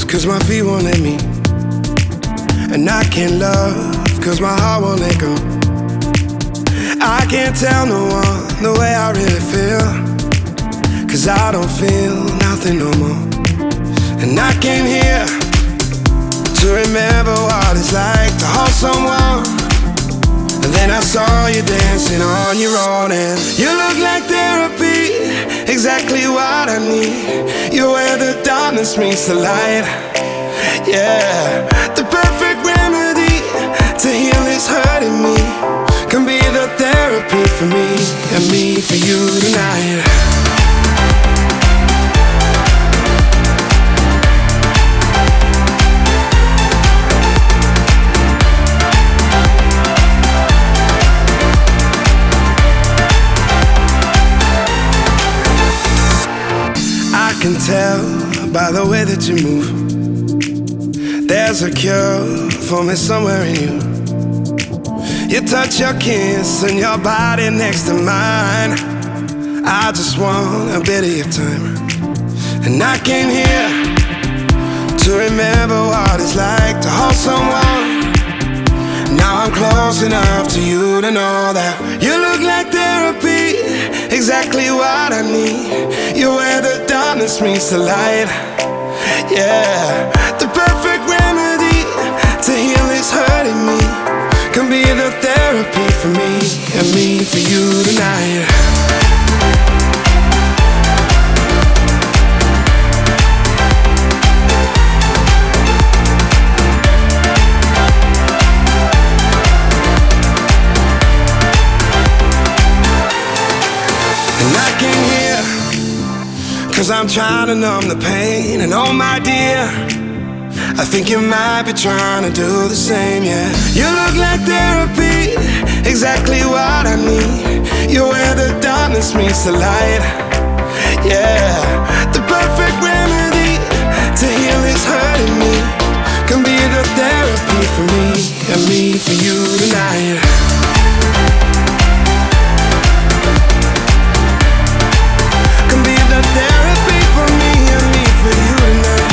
cause my feet won't let me. And I can't love, cause my heart won't let go. I can't tell no one the way I really feel, cause I don't feel nothing no more. And I came here to remember what it's like to hold someone. And then I saw you dancing on your own, and you look like therapy, exactly what I need. You're where the darkness meets the light. Yeah, the perfect remedy to heal this hurting me. Can be the therapy for me and me for you tonight. I can tell by the way that you move, there's a cure for me somewhere in you. You touch, your kiss, and your body next to mine. I just want a bit of your time. And I came here to remember what it's like to hold someone. Now I'm close enough to you to know that you look like therapy, exactly what I need. You're where the darkness meets the light. Yeah, the perfect remedy to heal this hurting me. Can be the therapy for me and me for you tonight. And I came here cause I'm trying to numb the pain. And oh my dear, I think you might be trying to do the same, yeah. You look like therapy, exactly what I need. You're where the darkness meets the light. Yeah, the perfect remedy to heal this hurting me. Can be the therapy for me and me for you tonight. Can be the therapy for me and me for you tonight.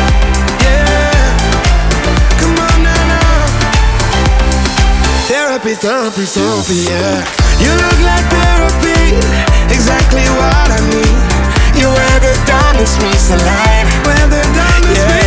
Therapy, therapy, therapy, yeah. You look like therapy, exactly what I need. You're where the darkness meets the light. Where the darkness meets